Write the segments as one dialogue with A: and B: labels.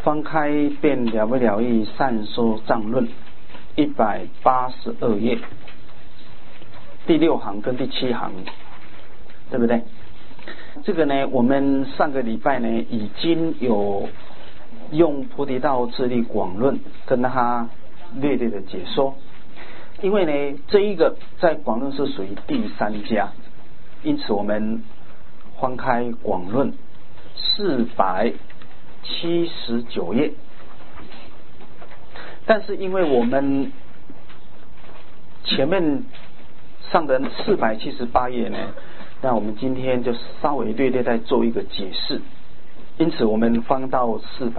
A: 翻开便了不了义善说藏论182页第6行跟第7行，对不对？这个呢，我们上个礼拜呢已经有用菩提道次第广论跟他略略的解说，因为呢这一个在广论是属于第3家，因此我们翻开广论479页，但是因为我们前面上的478页呢，那我们今天就稍微略略再做一个解释，因此我们翻到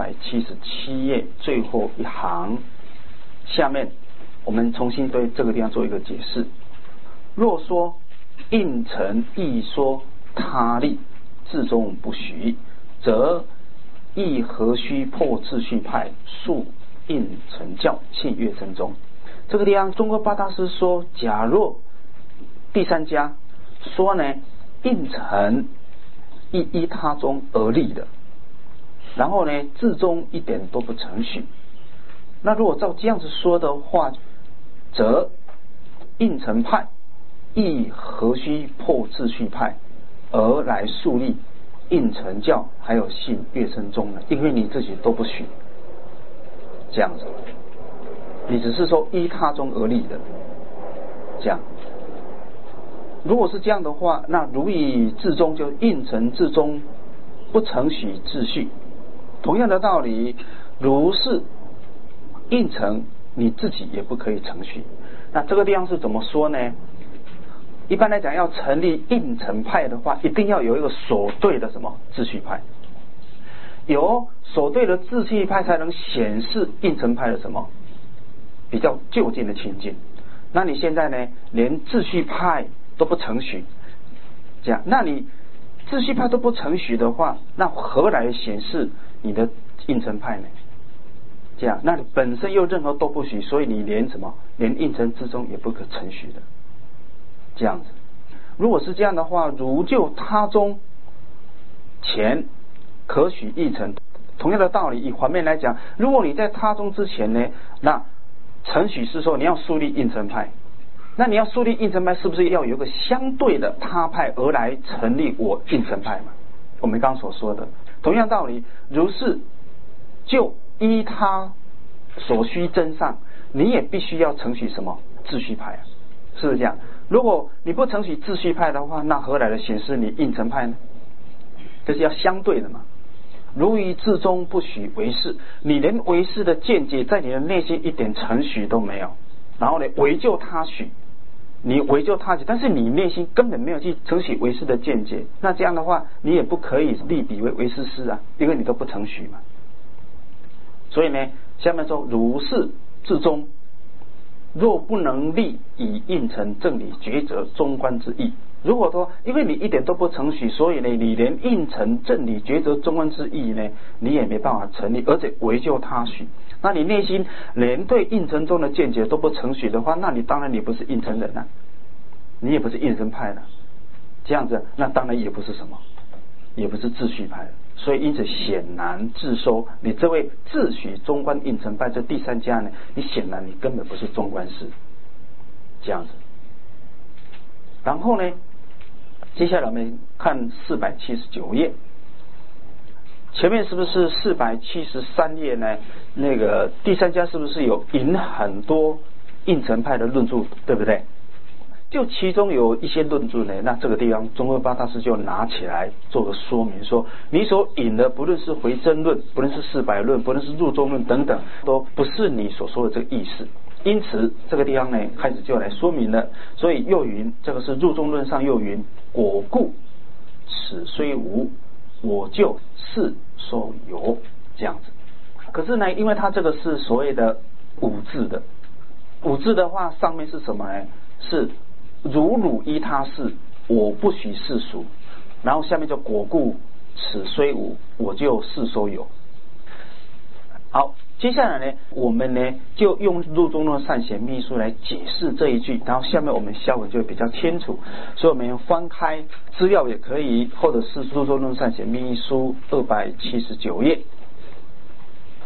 A: 477页最后一行，下面我们重新对这个地方做一个解释。若说应成亦说他力自中不许，则亦何须破秩序派速应成教信月真宗。这个地方中国八大师说，假若第3家说呢应成依他中而立的，然后呢自中一点都不承许，那如果照这样子说的话，则应成派亦何须破秩序派而来树立应成教还有信月真宗呢？因为你自己都不许，这样子你只是说依他中而立的，这样如果是这样的话，那如以至宗就应成至宗不承许秩序，同样的道理，如是应成你自己也不可以承许。那这个地方是怎么说呢？一般来讲，要成立应成派的话，一定要有一个所对的什么秩序派，有所对的秩序派才能显示应成派的什么比较就近的情境。那你现在呢连秩序派都不承许，这样，那你秩序派都不承许的话，那何来显示你的应成派呢？这样，那你本身又任何都不许，所以你连什么连应成之中也不可承许的，这样子。如果是这样的话，如就他中前可许应成，同样的道理，以反面来讲，如果你在他中之前呢，那承许是说你要树立应成派，那你要树立应成派，是不是要有一个相对的他派而来成立我应成派嘛？我们刚刚所说的同样道理，如是就依他所需真上，你也必须要承许什么秩序派啊？是不是这样？如果你不承许秩序派的话，那何来的显示你应成派呢？这是要相对的嘛。如以至中不许为是，你连为是的见解在你的内心一点承许都没有，然后呢为就他许，你为就他许，但是你内心根本没有去承许为是的见解，那这样的话你也不可以立彼为是师啊，因为你都不承许嘛。所以呢下面说，如是至中若不能立以应成正理抉择中观之意，如果说因为你一点都不承许，所以呢你连应成正理抉择中观之意呢你也没办法成立，而且为就他许，那你内心连对应成中的见解都不承许的话，那你当然你不是应成人啊，你也不是应成派了，这样子那当然也不是什么，也不是秩序派了。所以因此显然自收，你这位自诩中观应成派这第3家呢，你显然你根本不是中观师，这样子。然后呢接下来我们看479页，前面是不是473页呢？那个第3家是不是有引很多应成派的论著，对不对？就其中有一些论著呢，那这个地方中观八大师就拿起来做个说明，说你所引的不论是回真论，不论是400论，不论是入中论等等，都不是你所说的这个意思。因此这个地方呢开始就来说明了，所以又云，这个是入中论上又云，果故此虽无，我就是说有，这样子。可是呢因为它这个是所谓的五字的，五字的话上面是什么呢？是如汝依他是，我不许世俗，然后下面就果故此虽无，我就是说有。好，接下来呢我们呢就用入中论善显密书来解释这一句，然后下面我们下文就比较清楚。所以我们翻开资料也可以，或者是入中论善显密书279页，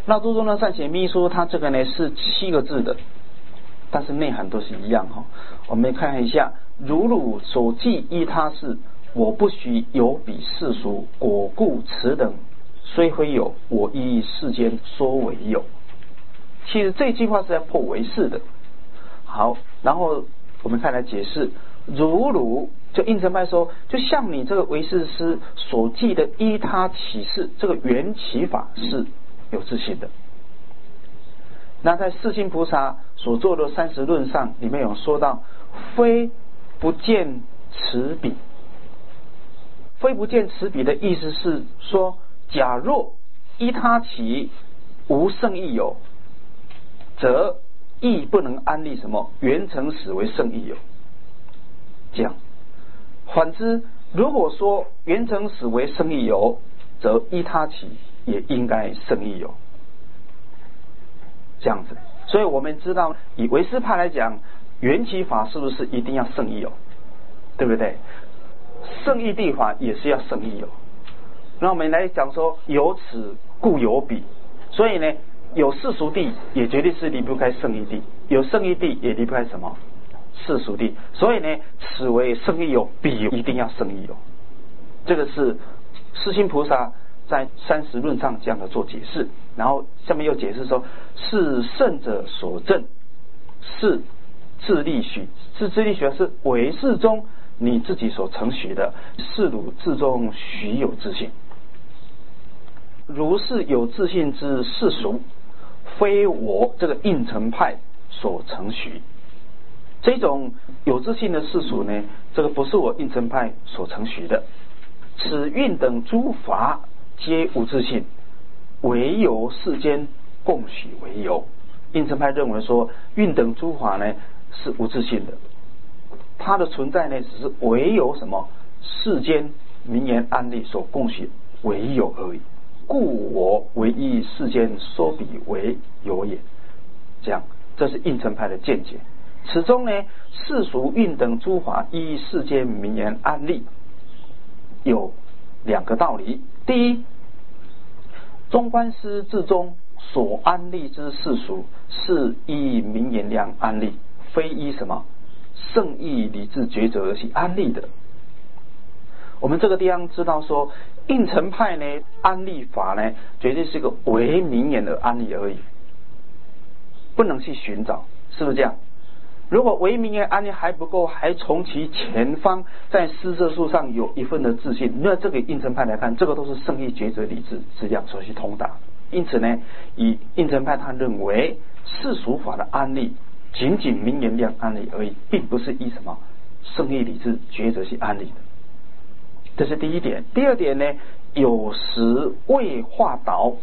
A: 那注中的善写密书，它这个呢是7个字的，但是内涵都是一样哈。我们看一下，如汝所记依他事，我不许有比世俗，果故此等虽非有，我依世间说为有。其实这句话是在破为是的。好，然后我们看来解释，如汝就应成派说，就像你这个唯识师所记的依他起事，这个缘起法是有自信的。那在世亲菩萨所做的30论上，里面有说到，非不见此彼。非不见此彼的意思是说，假若依他起无圣义有，则亦不能安立什么缘成始为圣义有。这样，反之，如果说缘成始为圣义有，则依他起也应该圣义有。这样子，所以我们知道，以唯识派来讲，缘起法是不是一定要圣义有？对不对？圣义谛法也是要圣义有。那我们来讲说，有此故有彼，所以呢，有世俗谛也绝对是离不开圣义谛，有圣义谛也离不开什么？世俗谛。所以呢，此为圣义有，彼一定要圣义有。这个是世亲菩萨在30论上这样的做解释。然后下面又解释说，是圣者所证，是自力许，是自力许是唯识中你自己所承许的，是汝自中许有自信。如是有自信之世俗，非我这个应成派所承许。这种有自信的世俗呢，这个不是我应成派所承许的。此运等诸法皆无自信，唯有世间共许为有。应成派认为说，运等诸法呢是无自信的，它的存在呢只是唯有什么世间名言案例所共许为有而已。故我唯一世间说彼为有也。这样，这是应成派的见解。此中呢，世俗运等诸法依世间名言案例有2个道理。第一，中观师至中所安立之世俗，是依名言量安立，非依什么圣义理智抉择而去安立的。我们这个地方知道说，应成派呢安立法呢，绝对是个唯名言的安立而已，不能去寻找，是不是这样？如果唯名言安立还不够，还从其前方在施设数上有一份的自信，那这个应成派来看，这个都是圣义抉择理智是这样所去通达。因此呢，以应成派他认为世俗法的安立仅仅名言量安立而已，并不是依什么圣义理智抉择去安立的。这是第一点。第二点呢，有时未化导，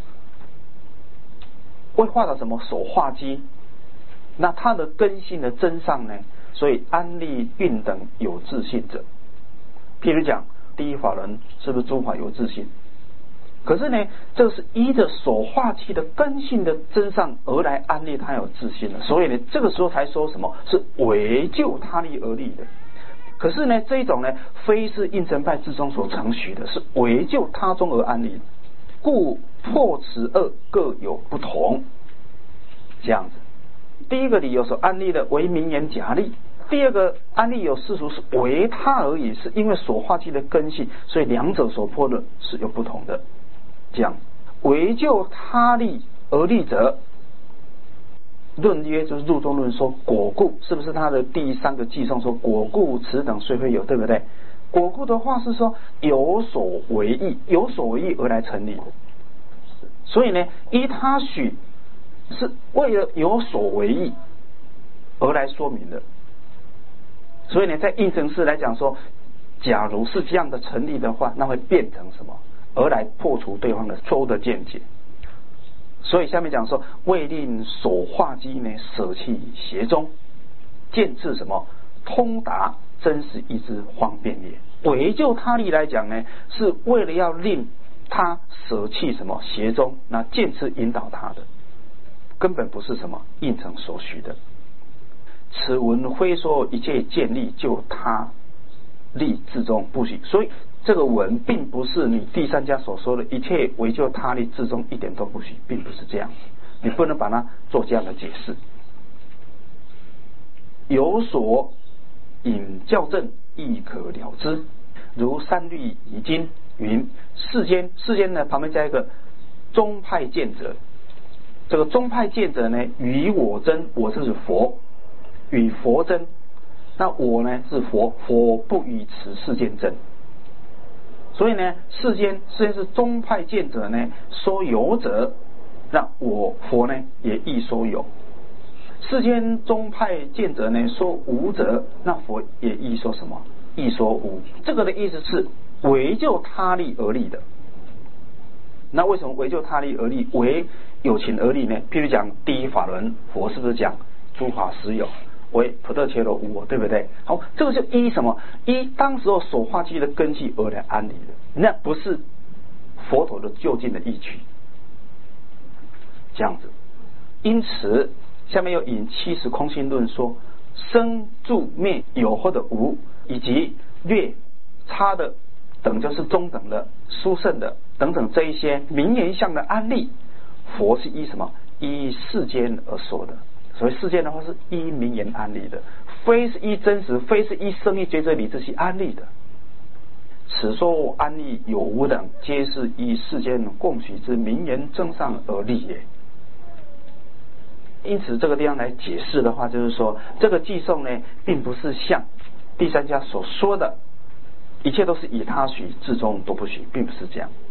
A: 未化导什么所化机，那它的根性的真上呢，所以安立运等有自信者。譬如讲，第一法人是不是诸法有自信？可是呢，这个是依着所化气的根性的真上而来安立它有自信的，所以呢，这个时候才说什么是为就他立而立的。可是呢，这一种呢，非是应成派之中所承许的，是为就他中而安立，故破此二各有不同。这样子，第一个理由所安立的为名言假立，第二个安立有世俗是为他而已，是因为所化气的根性，所以两者所破的是有不同的。这样，为就他立而立者，论约就是入中论说果故，是不是他的第3个寄送说果故此等虽非有，对不对？果故的话是说有所为意，有所为意而来成立的。所以呢，依他许是为了有所为意而来说明的。所以呢，在应成式来讲说，假如是这样的成立的话，那会变成什么？而来破除对方的错误的见解。所以下面讲说，为令所化机呢舍弃邪宗，见至什么通达真实意之方便也。为就他力来讲呢，是为了要令他舍弃什么邪宗，那见智引导他的，根本不是什么应成所许的。此文非说一切见力就他力之中不许，所以这个文并不是你第三家所说的一切唯就他力至终一点都不许，并不是这样，你不能把它做这样的解释。有所引校正，亦可了之。如三律已经云：世间呢旁边加一个宗派见者，这个宗派见者呢，与我争，我就是佛，与佛争，那我呢是佛，佛不与此世间争。所以呢，世间是宗派见者呢说有者，那我佛呢也亦说有。世间宗派见者呢说无者，那佛也亦说什么？亦说无。这个的意思是唯就他力而立的。那为什么唯就他力而立？唯有情而立呢？譬如讲第一法轮，佛是不是讲诸法实有，为普特伽罗无我，对不对？好，这个就依什么？依当时候所化机的根器而来安立的，那不是佛陀的究竟的意趣。这样子，因此下面又引70空性论说，生住灭有或者无，以及略差的等就是中等的、殊胜的等等这一些名言相的安立，佛是依什么？依世间而说的。所谓世间的话，是依名言安立的，非是依真实，非是依生意觉者理智系安立的。此说安立有无等，皆是依世间共许之名言正上而立也。因此这个地方来解释的话，就是说这个寄送呢，并不是像第三家所说的一切都是以他许，至终都不许，并不是这样。